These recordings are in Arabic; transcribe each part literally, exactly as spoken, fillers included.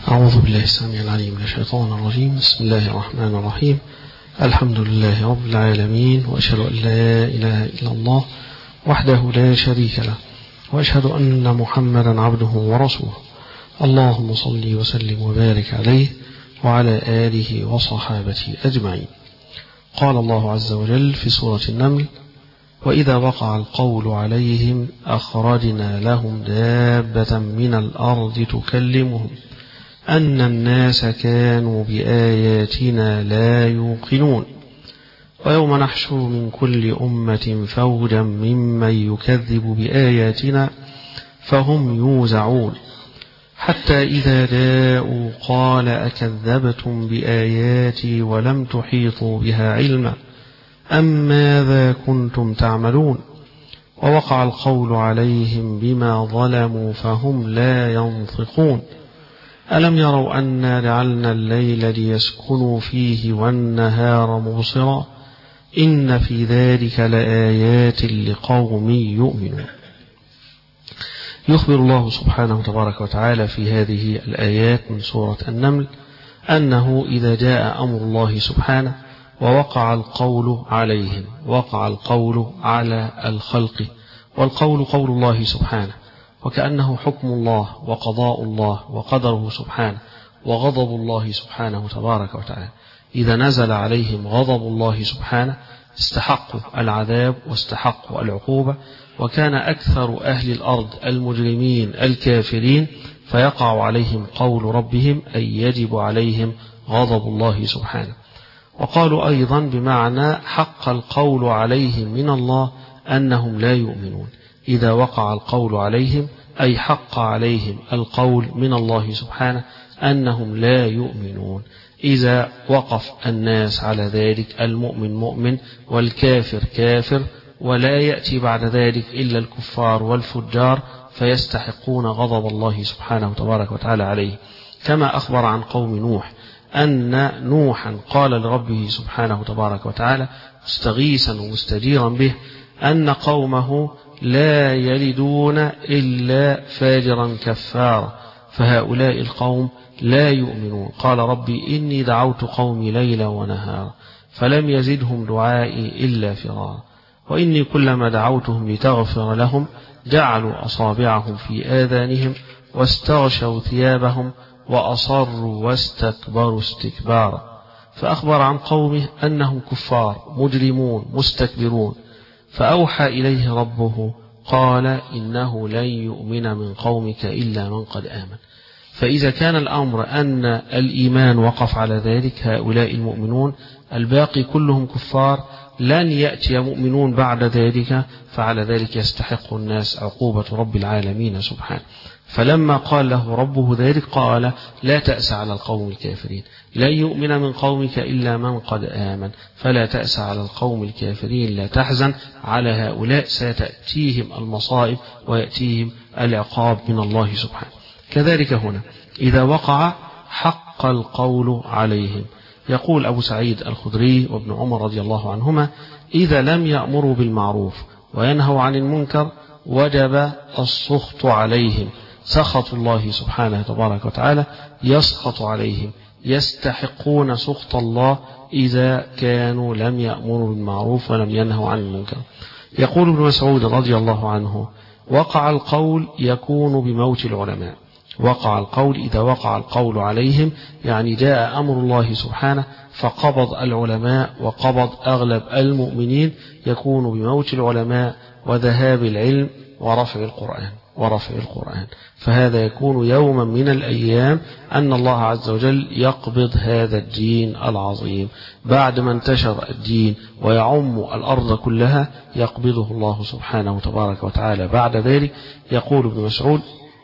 أعوذ بالله السميع العليم من الشيطان الرجيم. بسم الله الرحمن الرحيم. الحمد لله رب العالمين، وأشهد أن لا إله إلا الله وحده لا شريك له، وأشهد أن محمدا عبده ورسوله. اللهم صل وسلم وبارك عليه وعلى آله وصحابته أجمعين. قال الله عز وجل في سورة النمل: وإذا وقع القول عليهم أخرجنا لهم دابة من الأرض تكلمهم أن الناس كانوا بآياتنا لا يوقنون ويوم نحشر من كل أمة فوجا ممن يكذب بآياتنا فهم يوزعون حتى إذا جاءوا قال أكذبتم بآياتي ولم تحيطوا بها علما أم ماذا كنتم تعملون ووقع القول عليهم بما ظلموا فهم لا ينطقون ألم يروا أنا جعلنا الليل ليسكنوا فيه والنهار مبصرا إن في ذلك لآيات لقوم يؤمنون. يخبر الله سبحانه تبارك وتعالى في هذه الآيات من سورة النمل أنه إذا جاء أمر الله سبحانه ووقع القول عليهم، وقع القول على الخلق، والقول قول الله سبحانه، وكأنه حكم الله وقضاء الله وقدره سبحانه وغضب الله سبحانه تبارك وتعالى. إذا نزل عليهم غضب الله سبحانه استحقوا العذاب واستحقوا العقوبة، وكان أكثر أهل الأرض المجرمين الكافرين فيقع عليهم قول ربهم أي يجب عليهم غضب الله سبحانه. وقالوا أيضا بمعنى حق القول عليهم من الله أنهم لا يؤمنون. إذا وقع القول عليهم أي حق عليهم القول من الله سبحانه أنهم لا يؤمنون. إذا وقف الناس على ذلك، المؤمن مؤمن والكافر كافر، ولا يأتي بعد ذلك إلا الكفار والفجار فيستحقون غضب الله سبحانه وتبارك وتعالى عليه. كما أخبر عن قوم نوح أن نوحا قال لربه سبحانه وتبارك وتعالى مستغيثا ومستجيرا به أن قومه لا يلدون إلا فاجرا كفارا فهؤلاء القوم لا يؤمنون. قال ربي إني دعوت قومي ليلا ونهارا فلم يزدهم دعائي إلا فرارا وإني كلما دعوتهم لتغفر لهم جعلوا أصابعهم في آذانهم واستغشوا ثيابهم وأصروا واستكبروا استكبارا. فأخبر عن قومه أنهم كفار مجرمون مستكبرون، فأوحى إليه ربه قال إنه لن يؤمن من قومك إلا من قد آمن. فإذا كان الأمر أن الإيمان وقف على ذلك هؤلاء المؤمنون، الباقي كلهم كفار، لن يأتي مؤمنون بعد ذلك، فعلى ذلك يستحق الناس عقوبة رب العالمين سبحانه. فلما قال له ربه ذلك قال لا تأس على القوم الكافرين، لن يؤمن من قومك إلا من قد آمن، فلا تأس على القوم الكافرين، لا تحزن على هؤلاء، ستأتيهم المصائب ويأتيهم العقاب من الله سبحانه. كذلك هنا إذا وقع حق القول عليهم، يقول أبو سعيد الخدري وابن عمر رضي الله عنهما إذا لم يأمروا بالمعروف وينهوا عن المنكر وجب السخط عليهم، سخط الله سبحانه تبارك وتعالى يسخط عليهم، يستحقون سخط الله إذا كانوا لم يأمروا بالمعروف ولم ينهوا عن المنكر. يقول ابن مسعود رضي الله عنه وقع القول يكون بموت العلماء. وقع القول إذا وقع القول عليهم يعني جاء أمر الله سبحانه فقبض العلماء وقبض أغلب المؤمنين، يكون بموت العلماء وذهاب العلم ورفع القرآن ورفع القرآن فهذا يكون يوما من الأيام أن الله عز وجل يقبض هذا الدين العظيم بعد ما انتشر الدين ويعم الأرض كلها، يقبضه الله سبحانه تبارك وتعالى بعد ذلك. يقول ابن مسعود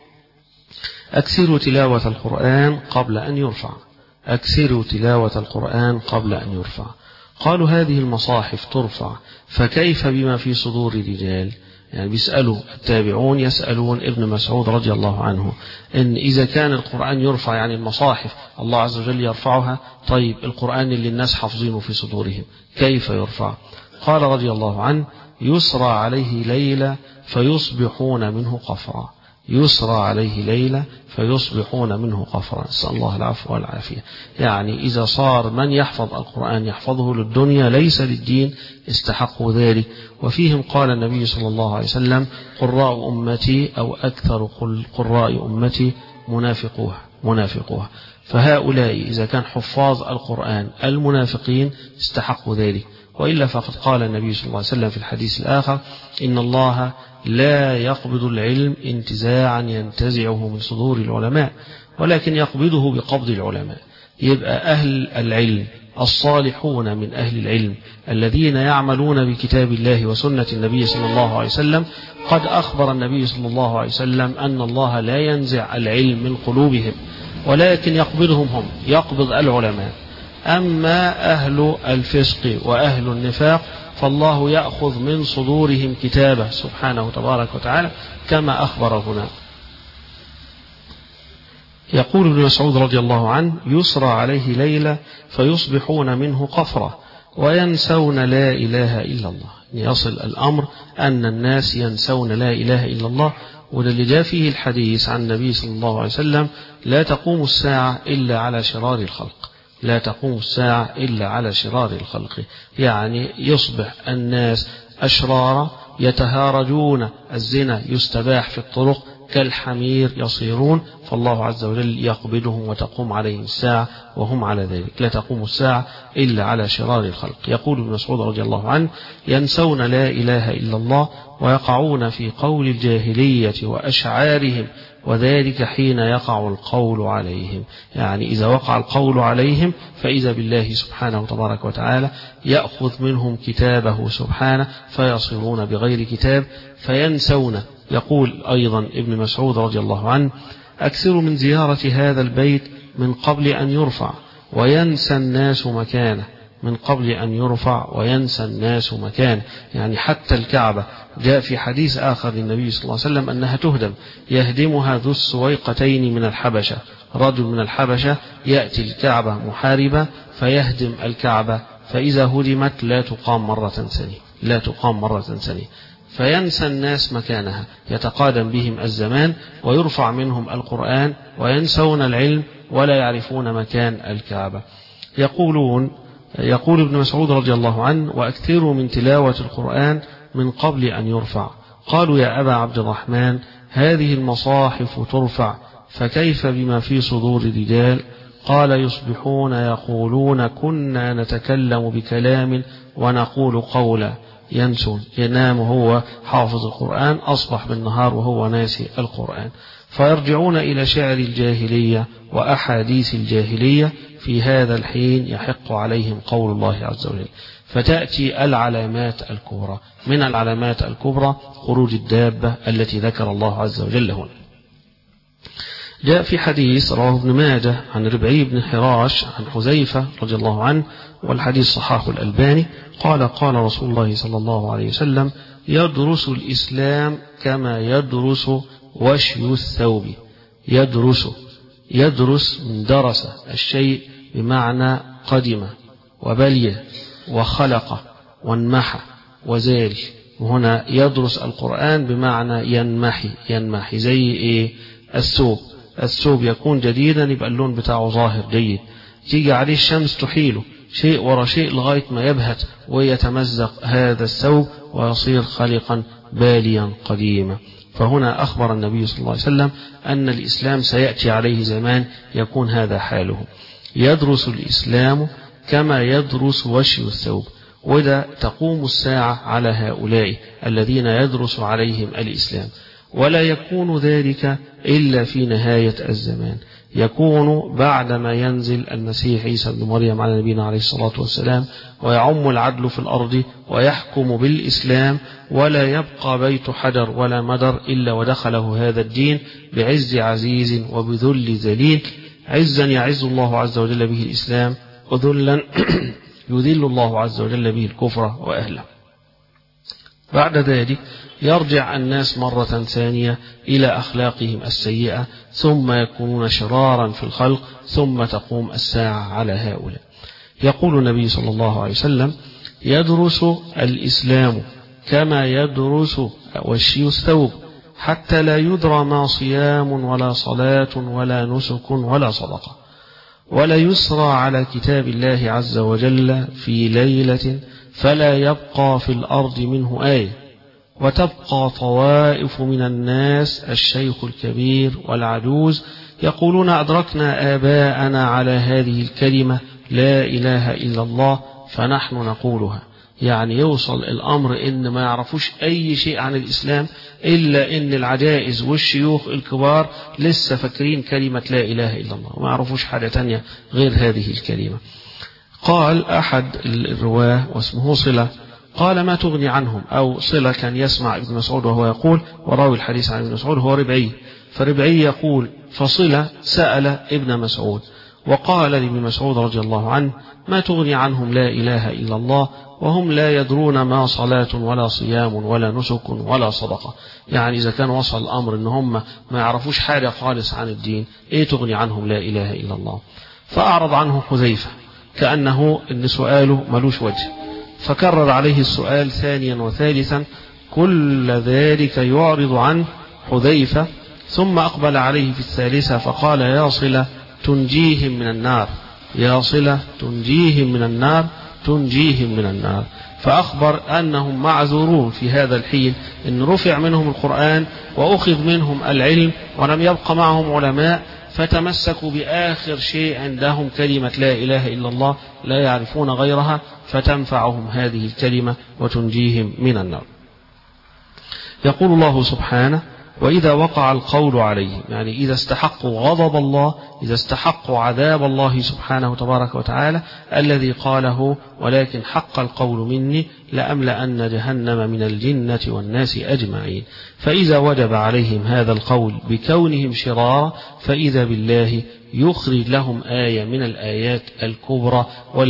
أكثروا تلاوة القرآن قبل أن يرفع، أكثروا تلاوة القرآن قبل أن يرفع. قالوا هذه المصاحف ترفع فكيف بما في صدور الرجال؟ يعني بيسألوا التابعون يسألون ابن مسعود رضي الله عنه إن إذا كان القرآن يرفع يعني المصاحف الله عز وجل يرفعها، طيب القرآن اللي الناس حافظينه في صدورهم كيف يرفع؟ قال رضي الله عنه يسرى عليه ليلة فيصبحون منه قفرا، يسرى عليه ليلة فيصبحون منه قفرا. نسأل الله العفو والعافية. يعني إذا صار من يحفظ القرآن يحفظه للدنيا ليس للدين استحقوا ذلك. وفيهم قال النبي صلى الله عليه وسلم قراء أمتي أو أكثر قراء أمتي منافقوها منافقوها فهؤلاء إذا كان حفاظ القرآن المنافقين استحقوا ذلك. وإلا فقد قال النبي صلى الله عليه وسلم في الحديث الآخر إن الله لا يقبض العلم انتزاعا ينتزعه من صدور العلماء ولكن يقبضه بقبض العلماء. يبقى أهل العلم الصالحون من أهل العلم الذين يعملون بكتاب الله وسنة النبي صلى الله عليه وسلم قد أخبر النبي صلى الله عليه وسلم أن الله لا ينزع العلم من قلوبهم ولكن يقبضهم هم يقبض العلماء. أما أهل الفسق وأهل النفاق فالله يأخذ من صدورهم كتابه سبحانه تبارك وتعالى كما أخبر هنا. يقول ابن مسعود رضي الله عنه يسرى عليه ليلة فيصبحون منه قفرة وينسون لا إله إلا الله. يصل الأمر أن الناس ينسون لا إله إلا الله. وده اللي جاء فيه الحديث عن النبي صلى الله عليه وسلم لا تقوم الساعة إلا على شرار الخلق لا تقوم الساعة إلا على شرار الخلق. يعني يصبح الناس أشرارا يتهارجون الزنا يستباح في الطرق كالحمير يصيرون فالله عز وجل يقبضهم وتقوم عليهم الساعة وهم على ذلك. لا تقوم الساعة إلا على شرار الخلق. يقول ابن مسعود رضي الله عنه ينسون لا إله إلا الله ويقعون في قول الجاهلية وأشعارهم وذلك حين يقع القول عليهم. يعني إذا وقع القول عليهم فإذا بالله سبحانه تبارك وتعالى يأخذ منهم كتابه سبحانه فيصيرون بغير كتاب فينسون. يقول أيضا ابن مسعود رضي الله عنه أكثر من زيارة هذا البيت من قبل أن يرفع وينسى الناس مكانه من قبل أن يرفع وينسى الناس مكانه. يعني حتى الكعبة جاء في حديث آخر للنبي صلى الله عليه وسلم أنها تهدم يهدمها ذو السويقتين من الحبشة. رجل من الحبشة يأتي الكعبة محاربة فيهدم الكعبة فإذا هدمت لا تقام مرة ثانية لا تقام مرة ثانية فينسى الناس مكانها يتقادم بهم الزمان ويرفع منهم القرآن وينسون العلم ولا يعرفون مكان الكعبة. يقولون يقول ابن مسعود رضي الله عنه وأكثروا من تلاوة القرآن من قبل أن يرفع. قالوا يا أبا عبد الرحمن هذه المصاحف ترفع فكيف بما في صدور الرجال؟ قال يصبحون يقولون كنا نتكلم بكلام ونقول قولا. ينسون ينام هو حافظ القرآن أصبح بالنهار وهو ناسي القرآن فيرجعون إلى شعر الجاهلية وأحاديث الجاهلية. في هذا الحين يحق عليهم قول الله عز وجل. فتأتي العلامات الكبرى. من العلامات الكبرى خروج الدابة التي ذكر الله عز وجل هنا. جاء في حديث رواه ابن ماجه عن ربعي بن حراش عن حذيفة رضي الله عنه والحديث صححه الألباني قال قال رسول الله صلى الله عليه وسلم يدرس الإسلام كما يدرس وشي الثوب. يدرس يدرس من درس الشيء بمعنى قدم وبلي وخلق وانمحى وزال. وهنا يدرس القرآن بمعنى ينمحي ينمحي زي إيه الثوب. الثوب يكون جديدا يبقى اللون بتاعه ظاهر جيد تيجي عليه الشمس تحيله شيء ورا شيء لغاية ما يبهت ويتمزق هذا الثوب ويصير خلقا باليا قديما. فهنا أخبر النبي صلى الله عليه وسلم أن الإسلام سيأتي عليه زمان يكون هذا حاله. يدرس الإسلام كما يدرس وشي الثوب. وده تقوم الساعة على هؤلاء الذين يدرس عليهم الإسلام ولا يكون ذلك إلا في نهاية الزمان. يكون بعدما ينزل المسيح عيسى بن مريم على نبينا عليه الصلاة والسلام ويعم العدل في الأرض ويحكم بالإسلام ولا يبقى بيت حجر ولا مدر إلا ودخله هذا الدين بعز عزيز وبذل ذليل. عزا يعز الله عز وجل به الإسلام وذلا يذل الله عز وجل به الكفر وأهله. بعد ذلك يرجع الناس مرة ثانية إلى أخلاقهم السيئة ثم يكونون شرارا في الخلق ثم تقوم الساعة على هؤلاء. يقول النبي صلى الله عليه وسلم يدرس الإسلام كما يدرس وشي الثوب حتى لا يدرى ما صيام ولا صلاة ولا نسك ولا صدقة، ولا يسرى على كتاب الله عز وجل في ليلة فلا يبقى في الأرض منه آية، وتبقى طوائف من الناس الشيخ الكبير والعجوز يقولون أدركنا آباءنا على هذه الكلمة لا إله إلا الله فنحن نقولها. يعني يوصل الأمر إن ما يعرفوش أي شيء عن الإسلام إلا إن العجائز والشيوخ الكبار لسه فاكرين كلمة لا إله إلا الله وما يعرفوش حاجة تانية غير هذه الكلمة. قال أحد الرواه واسمه صلة قال ما تغني عنهم، أو صلة كان يسمع ابن مسعود وهو يقول، وراوي الحديث عن ابن مسعود هو ربعي، فربعي يقول فصلة سأل ابن مسعود وقال لابن مسعود رضي الله عنه ما تغني عنهم لا إله إلا الله وهم لا يدرون ما صلاة ولا صيام ولا نسك ولا صدقة. يعني إذا كان وصل الأمر إن هم ما يعرفوش حاجة خالص عن الدين، إيه تغني عنهم لا إله إلا الله؟ فأعرض عنه حذيفة كأنه إن سؤاله ملوش وجه، فكرر عليه السؤال ثانيا وثالثا، كل ذلك يعرض عنه حذيفة، ثم أقبل عليه في الثالثة فقال يا صلة تنجيهم من النار، يا صلة تنجيهم من النار، تنجيهم من النار. فأخبر أنهم معذورون في هذا الحين، إن رفع منهم القرآن وأخذ منهم العلم ولم يبق معهم علماء، فتمسكوا بآخر شيء عندهم كلمة لا إله إلا الله، لا يعرفون غيرها، فتنفعهم هذه الكلمة وتنجيهم من النار. يقول الله سبحانه وإذا وقع القول عليهم، يعني إذا استحقوا غضب الله، إذا استحقوا عذاب الله سبحانه تبارك وتعالى الذي قاله ولكن حق القول مني لأملأن جهنم من الجنة والناس أجمعين. فإذا وجب عليهم هذا القول بكونهم شرارا، فإذا بالله يخرج لهم آية من الآيات الكبرى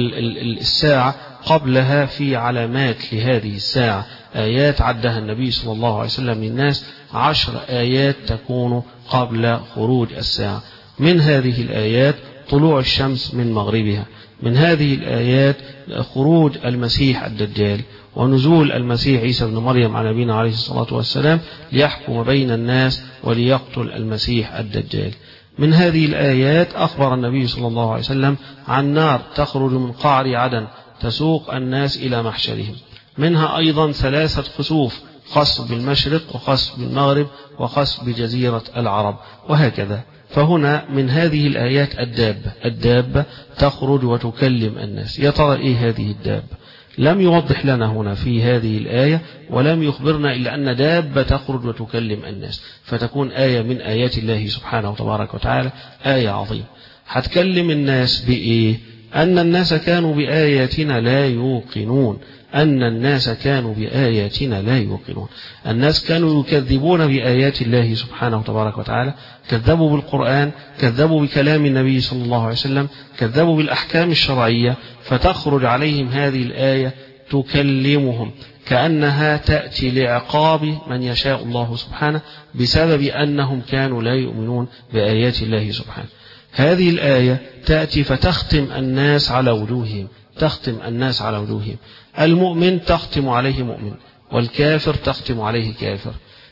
والساعة قبلها في علامات لهذه الساعة، آيات عدها النبي صلى الله عليه وسلم للناس، عشر آيات تكون قبل خروج الساعة. من هذه الآيات طلوع الشمس من مغربها، من هذه الآيات خروج المسيح الدجال ونزول المسيح عيسى بن مريم على نبينا عليه الصلاة والسلام ليحكم بين الناس وليقتل المسيح الدجال. من هذه الآيات أخبر النبي صلى الله عليه وسلم عن نار تخرج من قعر عدن تسوق الناس إلى محشرهم، منها أيضا ثلاثة خسوف، خسف بالمشرق وخسف بالمغرب وخسف بجزيرة العرب وهكذا. فهنا من هذه الآيات الدابة، الدابة تخرج وتكلم الناس. يا ترى إيه هذه الدابة؟ لم يوضح لنا هنا في هذه الآية ولم يخبرنا إلا أن دابة تخرج وتكلم الناس، فتكون آية من آيات الله سبحانه وتبارك وتعالى، آية عظيمة. هتكلم الناس بإيه؟ أن الناس كانوا بآياتنا لا يوقنون، أن الناس كانوا بآياتنا لا يوقنون. الناس كانوا يكذبون بآيات الله سبحانه وتبارك وتعالى، كذبوا بالقرآن، كذبوا بكلام النبي صلى الله عليه وسلم، كذبوا بالأحكام الشرعية، فتخرج عليهم هذه الآية تكلمهم كأنها تأتي لعقاب من يشاء الله سبحانه بسبب أنهم كانوا لا يؤمنون بآيات الله سبحانه. هذه الآية تأتي فتختم الناس على وجوههم، تختم الناس على وجوههم. المؤمن تختم عليه مؤمن، والكافر تختم عليه كافر.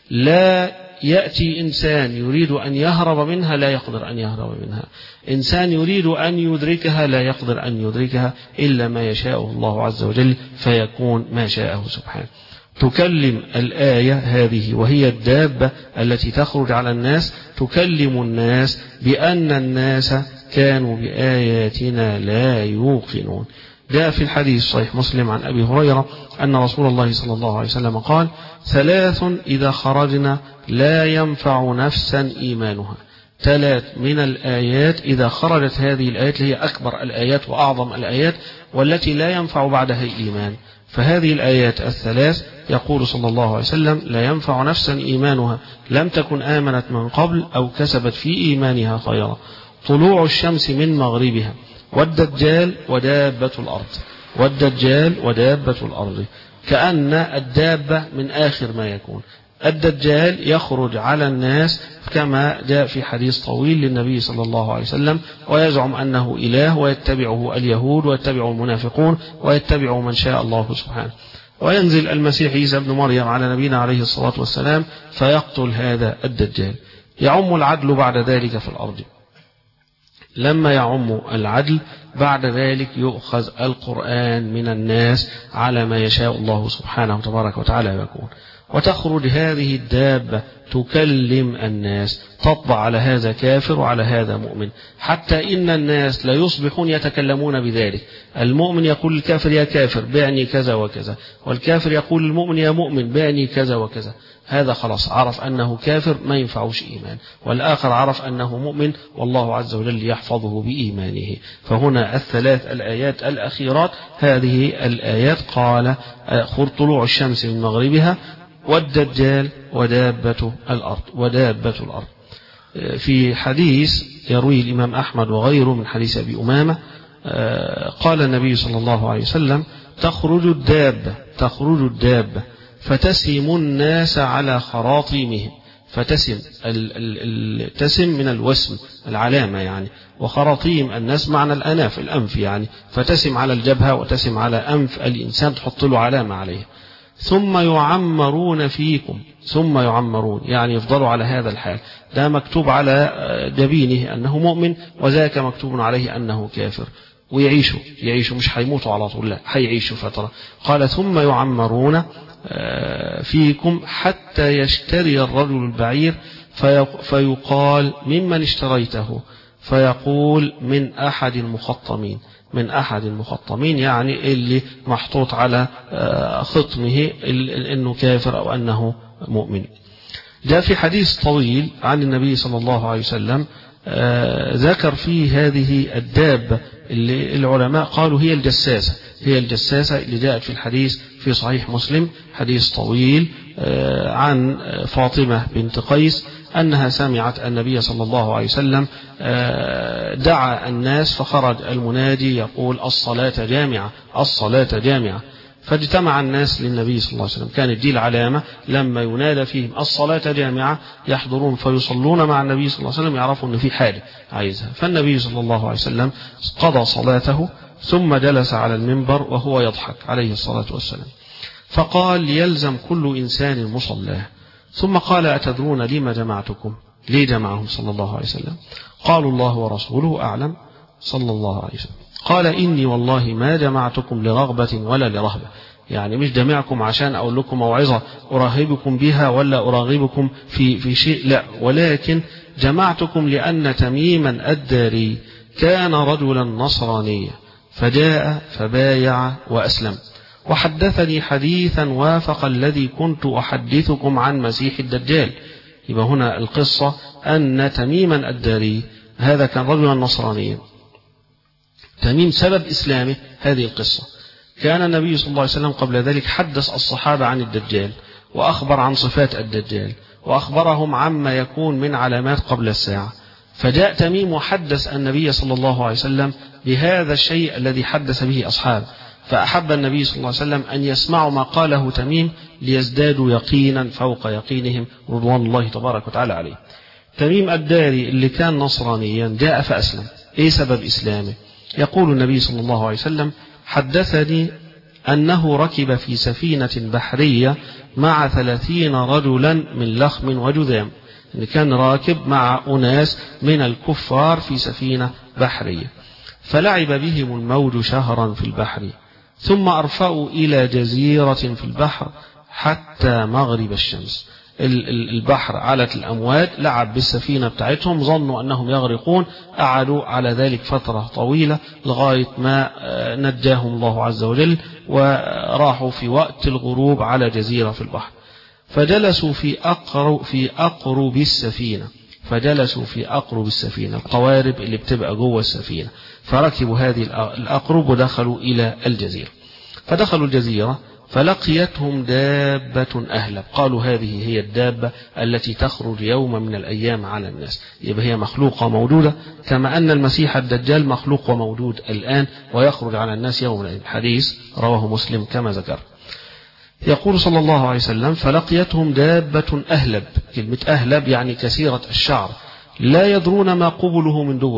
لا يأتي إنسان يريد أن يهرب منها لا يقدر أن يهرب منها، إنسان يريد أن يدركها لا يقدر أن يدركها إلا ما يشاءه الله عز وجل، فيكون ما شاءه سبحانه. تكلم الآية هذه وهي الدابة التي تخرج على الناس، تكلم الناس بأن الناس كانوا بآياتنا لا يوقنون. جاء في الحديث صحيح مسلم عن أبي هريرة أن رسول الله صلى الله عليه وسلم قال: ثلاث إذا خرجنا لا ينفع نفسا إيمانها. ثلاث من الآيات إذا خرجت هذه الآيات، هي أكبر الآيات وأعظم الآيات والتي لا ينفع بعدها الإيمان. فهذه الآيات الثلاث يقول صلى الله عليه وسلم: لا ينفع نفسا إيمانها لم تكن آمنت من قبل أو كسبت في إيمانها خيرا. طلوع الشمس من مغربها، والدجال ودابة الأرض، والدجال ودابة الأرض. كأن الدابة من آخر ما يكون. الدجال يخرج على الناس كما جاء في حديث طويل للنبي صلى الله عليه وسلم، ويزعم أنه إله، ويتبعه اليهود ويتبعه المنافقون ويتبعه من شاء الله سبحانه. وينزل المسيح عيسى ابن مريم على نبينا عليه الصلاة والسلام فيقتل هذا الدجال. يعم العدل بعد ذلك في الأرض. لما يعم العدل بعد ذلك يؤخذ القرآن من الناس على ما يشاء الله سبحانه وتبارك وتعالى يكون، وتخرج هذه الدابة تكلم الناس، تطبع على هذا كافر وعلى هذا مؤمن، حتى إن الناس لا يصبحون يتكلمون بذلك. المؤمن يقول الكافر يا كافر بعني كذا وكذا، والكافر يقول المؤمن يا مؤمن بعني كذا وكذا. هذا خلاص عرف أنه كافر ما ينفعوش إيمان، والآخر عرف أنه مؤمن والله عز وجل يحفظه بإيمانه. فهنا الثلاث الآيات الأخيرات هذه الآيات قال طلوع الشمس من مغربها والدجال ودابة الأرض ودابة الأرض. في حديث يروي الإمام أحمد وغيره من حديث أبي أمامة قال النبي صلى الله عليه وسلم تخرج الدابة تخرج الدابة فتسم الناس على خراطيمهم. فتسم التسم من الوسم العلامة يعني، وخراطيم الناس معنى الأناف الأنف يعني، فتسم على الجبهة وتسم على أنف الإنسان تحط له علامة عليه. ثم يعمرون فيكم ثم يعمرون يعني يفضلوا على هذا الحال، ده مكتوب على جبينه أنه مؤمن وذاك مكتوب عليه أنه كافر، ويعيشوا يعيشوا مش هيموتوا على طول، لا هيعيشوا فترة. قال ثم يعمرون فيكم حتى يشتري الرجل البعير فيقال ممن اشتريته، فيقول من أحد المخطمين من أحد المخطمين يعني اللي محطوط على خطمه أنه كافر أو أنه مؤمن. جاء في حديث طويل عن النبي صلى الله عليه وسلم ذكر فيه هذه الدابة اللي العلماء قالوا هي الجساسة هي الجساسة اللي جاءت في الحديث في صحيح مسلم، حديث طويل عن فاطمة بنت قيس أنها سمعت النبي صلى الله عليه وسلم دعا الناس فخرج المنادي يقول الصلاة جامعة الصلاة جامعة، فاجتمع الناس للنبي صلى الله عليه وسلم. كانت دي العلامة لما ينادى فيهم الصلاة جامعة يحضرون فيصلون مع النبي صلى الله عليه وسلم، يعرفوا أن في حاجة عايزها. فالنبي صلى الله عليه وسلم قضى صلاته ثم جلس على المنبر وهو يضحك عليه الصلاة والسلام، فقال يلزم كل إنسان مصلاه. ثم قال أتدرون لما جمعتكم؟ ليه جمعهم صلى الله عليه وسلم؟ قالوا الله ورسوله أعلم صلى الله عليه وسلم. قال إني والله ما جمعتكم لرغبة ولا لرهبة، يعني مش جمعكم عشان أقول لكم موعظة أرهبكم بها ولا أراغبكم في في شيء، لا، ولكن جمعتكم لأن تميما الداري كان رجلا نصرانيا فجاء فبايع وأسلم وحدثني حديثا وافق الذي كنت أحدثكم عن مسيح الدجال. يبقى هنا القصة أن تميما الداري هذا كان رجلا نصرانيا. تميم سبب إسلامه هذه القصة، كان النبي صلى الله عليه وسلم قبل ذلك حدث الصحابة عن الدجال وأخبر عن صفات الدجال وأخبرهم عما يكون من علامات قبل الساعة، فجاء تميم وحدث النبي صلى الله عليه وسلم بهذا الشيء الذي حدث به أصحابه، فأحب النبي صلى الله عليه وسلم أن يسمعوا ما قاله تميم ليزدادوا يقينا فوق يقينهم رضوان الله تبارك وتعالى عليه. تميم الداري اللي كان نصرانيا جاء فأسلم. إيه سبب إسلامه؟ يقول النبي صلى الله عليه وسلم حدثني أنه ركب في سفينة بحرية مع ثلاثين رجلا من لخم وجذام، يعني كان راكب مع أناس من الكفار في سفينة بحرية، فلعب بهم الموج شهرا في البحر ثم أرفأوا إلى جزيرة في البحر حتى مغرب الشمس. البحر علت الأمواج، لعب بالسفينة بتاعتهم، ظنوا أنهم يغرقون، قعدوا على ذلك فترة طويلة لغاية ما نجاهم الله عز وجل وراحوا في وقت الغروب على جزيرة في البحر، فجلسوا في أقرب في أقرب السفينة فجلسوا في أقرب السفينة القوارب اللي بتبقى جوه السفينة، فركبوا هذه الأقرب ودخلوا إلى الجزيرة. فدخلوا الجزيرة فلقيتهم دابة أهلب، قالوا هذه هي الدابة التي تخرج يوم من الأيام على الناس. يبقى هي مخلوقة موجودة كما أن المسيح الدجال مخلوق وموجود الآن ويخرج على الناس يوم من الأيام. الحديث رواه مسلم كما ذكر. يقول صلى الله عليه وسلم فلقيتهم دابة أهلب، كلمة أهلب يعني كثيرة الشعر، لا يدرون ما قبله من دبره،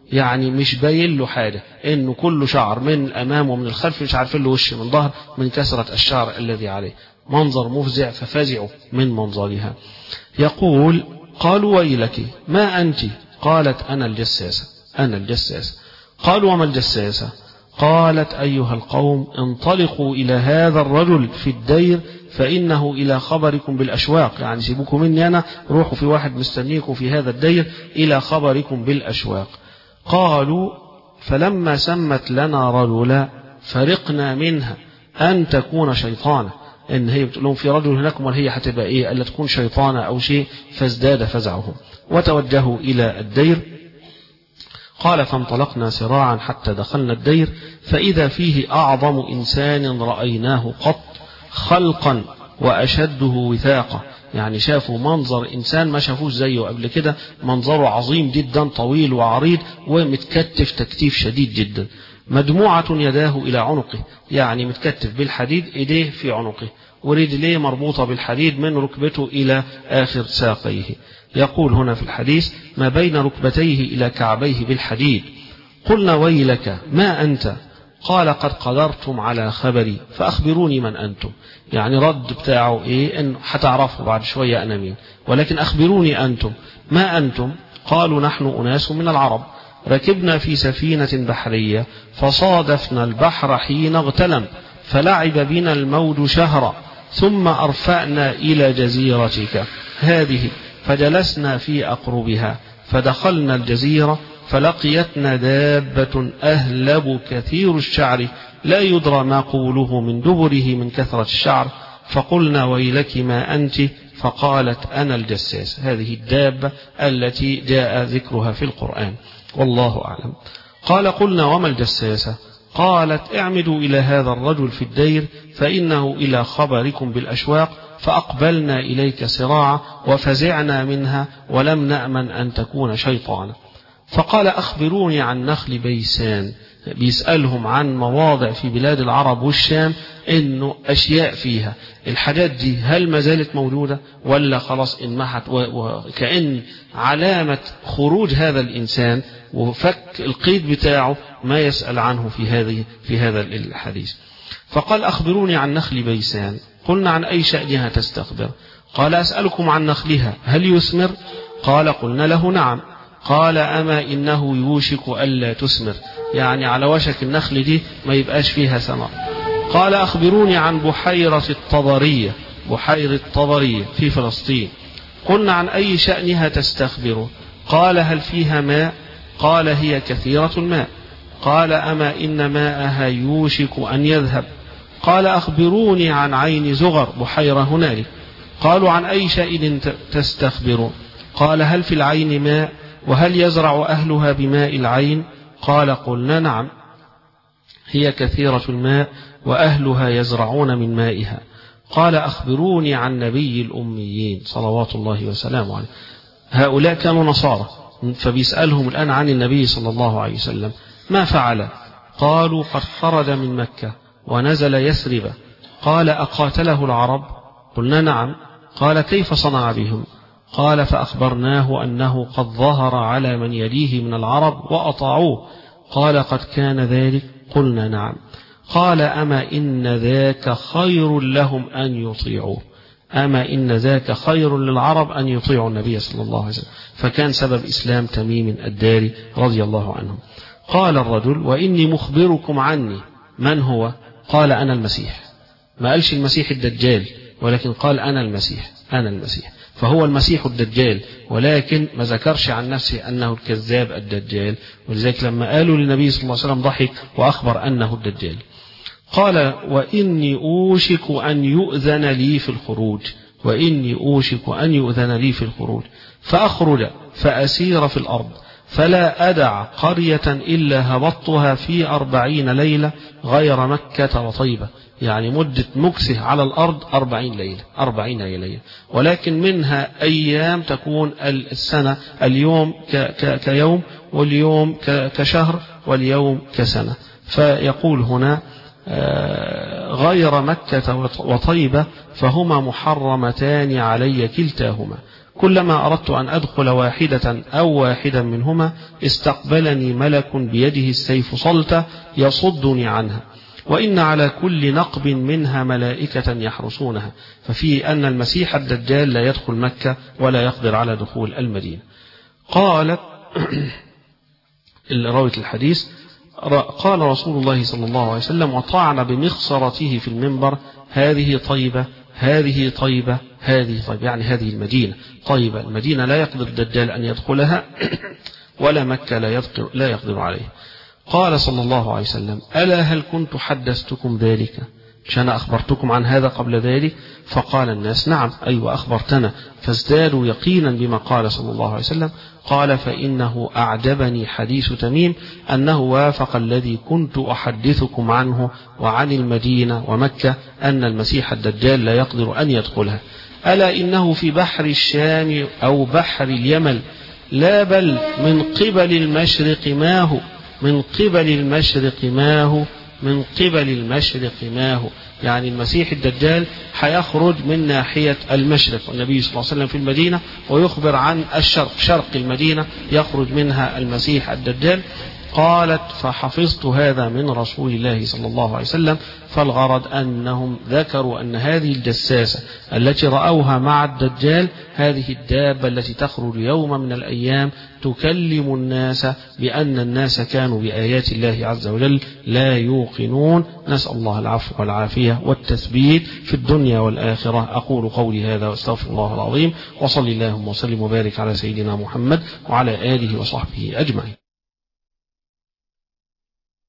يعني مش باين له حاجة، إنه كله شعر من الأمام ومن الخلف، مش عارفين له وش من ظهر من كثرة الشعر الذي عليه. منظر مفزع ففزعوا من منظرها. يقول قالوا ويلك ما أنت؟ قالت أنا الجساسة أنا الجساسة. قالوا وما الجساسة؟ قالت أيها القوم انطلقوا إلى هذا الرجل في الدير فإنه إلى خبركم بالأشواق، يعني سيبوكم مني أنا، روحوا في واحد مستنيكم في هذا الدير إلى خبركم بالأشواق. قالوا فلما سمت لنا رجلا فرقنا منها أن تكون شيطانة، إن هي بتقول لهم في رجل هناك، ولا هي هتبقى إيه؟ ألا تكون شيطانة أو شيء، فازداد فزعهم وتوجهوا إلى الدير. قال فانطلقنا سراعا حتى دخلنا الدير فإذا فيه أعظم إنسان رأيناه قط خلقا وأشده وثاقة، يعني شافوا منظر إنسان ما شافوش زيه قبل كده، منظره عظيم جدا طويل وعريض ومتكتف تكتيف شديد جدا. مدموعة يداه إلى عنقه، يعني متكتف بالحديد، إيديه في عنقه ورجليه مربوطة بالحديد من ركبته إلى آخر ساقيه. يقول هنا في الحديث ما بين ركبتيه إلى كعبيه بالحديد. قلنا ويلك ما أنت؟ قال قد قدرتم على خبري فأخبروني من أنتم. يعني رد بتاعه إيه؟ إن هتعرفوا بعد شوية أنا مين، ولكن أخبروني أنتم. ما أنتم؟ قالوا نحن أناس من العرب ركبنا في سفينة بحرية فصادفنا البحر حين اغتلم فلعب بنا الموج شهرا ثم أرفأنا إلى جزيرتك هذه فجلسنا في أقربها فدخلنا الجزيرة فلقيتنا دابة أهلب كثير الشعر لا يدرى ما قوله من دبره من كثرة الشعر، فقلنا ويلك ما أنت؟ فقالت أنا الجساس. هذه الدابة التي جاء ذكرها في القرآن والله أعلم. قال قلنا وما الجساسة؟ قالت اعمدوا إلى هذا الرجل في الدير فإنه إلى خبركم بالأشواق، فأقبلنا إليك سراعا وفزعنا منها ولم نأمن أن تكون شيطانا. فقال أخبروني عن نخل بيسان، بيسألهم عن مواضع في بلاد العرب والشام إنه أشياء فيها الحاجات دي هل ما زالت موجودة ولا خلاص انمحت، وكأن علامة خروج هذا الإنسان وفك القيد بتاعه ما يسأل عنه في هذه في هذا الحديث. فقال أخبروني عن نخل بيسان. قلنا عن أي شأنها تستخبر؟ قال أسألكم عن نخلها هل يثمر؟ قال قلنا له نعم. قال أما إنه يوشك ألا تثمر، يعني على وشك النخل دي ما يبقاش فيها ثمر. قال أخبروني عن بحيرة الطبرية، بحيرة طبرية في فلسطين. قلنا عن أي شأنها تستخبر؟ قال هل فيها ماء؟ قال هي كثيرة الماء. قال أما إن ماءها يوشك أن يذهب. قال أخبروني عن عين زغر، بحيرة هنالك. قالوا عن أي شيء تستخبر؟ قال هل في العين ماء؟ وهل يزرع أهلها بماء العين؟ قال قلنا نعم هي كثيرة الماء وأهلها يزرعون من مائها. قال أخبروني عن نبي الأميين صلوات الله وسلامه عليه. هؤلاء كانوا نصارى فبيسألهم الآن عن النبي صلى الله عليه وسلم ما فعل؟ قالوا قد خرج من مكة ونزل يثرب. قال أقاتله العرب؟ قلنا نعم. قال كيف صنع بهم؟ قال فأخبرناه أنه قد ظهر على من يليه من العرب وأطاعوه. قال قد كان ذلك؟ قلنا نعم. قال أما إن ذاك خير لهم أن يطيعوه، أما إن ذاك خير للعرب أن يطيعوا النبي صلى الله عليه وسلم، فكان سبب إسلام تميم الداري رضي الله عنه. قال الرجل وإني مخبركم عني. من هو؟ قال أنا المسيح. ما قالش المسيح الدجال، ولكن قال أنا المسيح أنا المسيح، فهو المسيح الدجال، ولكن ما ذكرش عن نفسه أنه الكذاب الدجال، ولذلك لما قالوا للنبي صلى الله عليه وسلم ضحك وأخبر أنه الدجال. قال وإني أوشك أن يؤذن لي في الخروج، وإني أوشك أن يؤذن لي في الخروج فأخرج فأسير في الأرض فلا أدع قرية إلا هبطتها في أربعين ليلة غير مكة وطيبة، يعني مدة مكثه على الأرض أربعين ليلة أربعين ليلة، ولكن منها أيام تكون السنة، اليوم كيوم واليوم كشهر واليوم كسنة. فيقول هنا غير مكة وطيبة فهما محرمتان علي كلتاهما. كلما أردت أن أدخل واحدة أو واحدا منهما استقبلني ملك بيده السيف صلته يصدني عنها، وإن على كل نقب منها ملائكة يحرسونها. ففيه أن المسيح الدجال لا يدخل مكة ولا يقدر على دخول المدينة. قالت راوية الحديث قال رسول الله صلى الله عليه وسلم وطعن بمخصرته في المنبر: هذه طيبة، هذه طيبة، هذه طيبة، يعني هذه المدينة طيبة، المدينة لا يقدر الدجال أن يدخلها ولا مكة لا يقدر, لا يقدر عليه. قال صلى الله عليه وسلم: ألا هل كنت حدثتكم ذلك؟ مش أنا أخبرتكم عن هذا قبل ذلك؟ فقال الناس: نعم، أيوة أخبرتنا. فازدادوا يقينا بما قال صلى الله عليه وسلم. قال: فإنه أعجبني حديث تميم أنه وافق الذي كنت أحدثكم عنه وعن المدينة ومكة أن المسيح الدجال لا يقدر أن يدخلها. ألا إنه في بحر الشام أو بحر اليمن، لا بل من قبل المشرق ما هو من قبل المشرق ما هو من قبل المشرق ما هو يعني المسيح الدجال حيخرج من ناحية المشرق، والنبي صلى الله عليه وسلم في المدينة ويخبر عن الشرق، شرق المدينة يخرج منها المسيح الدجال. قالت: فحفظت هذا من رسول الله صلى الله عليه وسلم. فالغرض أنهم ذكروا أن هذه الجساسة التي رأوها مع الدجال هذه الدابة التي تخرج يوم من الأيام تكلم الناس بأن الناس كانوا بآيات الله عز وجل لا يوقنون. نسأل الله العفو والعافية والتثبيت في الدنيا والآخرة. أقول قولي هذا واستغفر الله العظيم، وصلي اللهم وسلم وبارك على سيدنا محمد وعلى آله وصحبه أجمعين.